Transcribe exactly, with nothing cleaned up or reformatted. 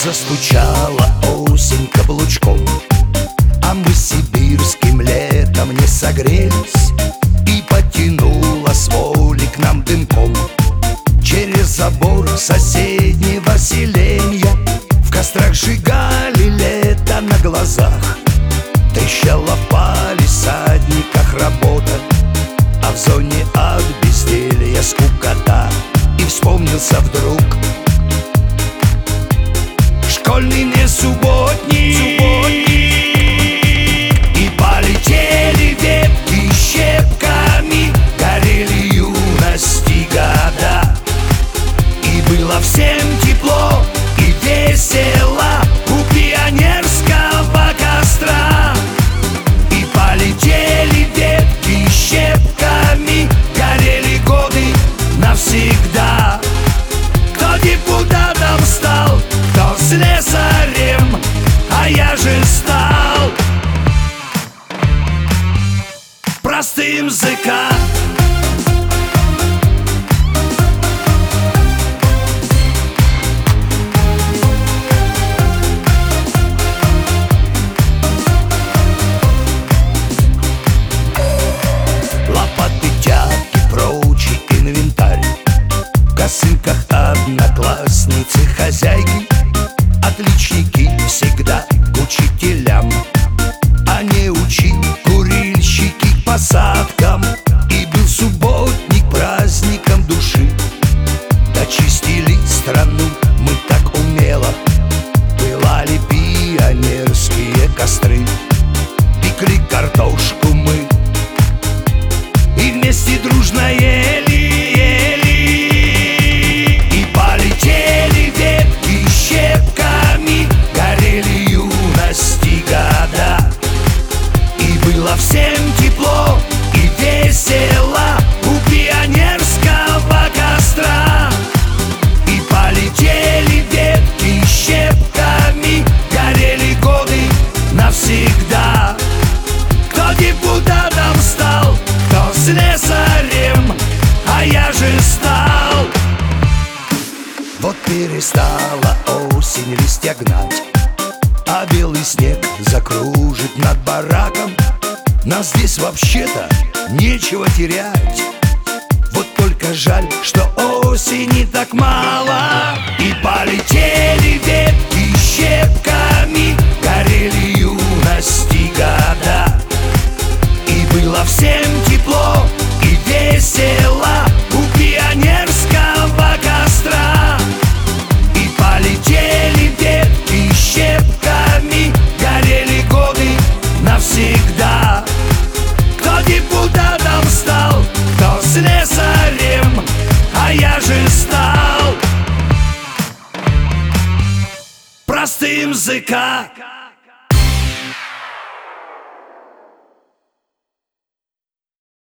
Застучала осень каблучком, а мы сибирским летом не согрелись, и потянула с воли к нам дымком. Через забор соседнего селенья в кострах сжигали лето на глазах. Трещала в палисадниках работа, а в зоне от безделья скукота. И вспомнился вдруг школьный не субботник, субботник. И полетели ветки щепками, горели юности года. И было всем тепло и весело у пионерского костра. И полетели ветки щепками, горели годы навсегда. Кто депутатом стал, кто слесарем, а я же стал простым языка. Лопаты, тяпки, прочий инвентарь, в косынках одноклассницы хозяйки. Отличники всегда к учителям, а не учи курильщики к посадкам. И был субботник праздником души, дочистили страну мы так умело. Пылали пионерские костры, пекли картошку мы и вместе дружно ели, ели. И полетели ветки щепками, горели юности года. И было всем тепло и весело у пионерского костра. И полетели ветки щепками, горели годы навсегда. Кто депутатом стал, кто слесарем, а я же стал. Вот перестала осень листья гнать, а белый снег закружит над бараком. Нас здесь вообще-то нечего терять. Вот только жаль, что осени так мало. И полетели ветки щепками, горели юности года. И было всем тепло и весело у пионерского костра. И полетели ветки щепками, горели годы навсегда. Кто депутатом стал, кто слесарем, а я же стал простым языка.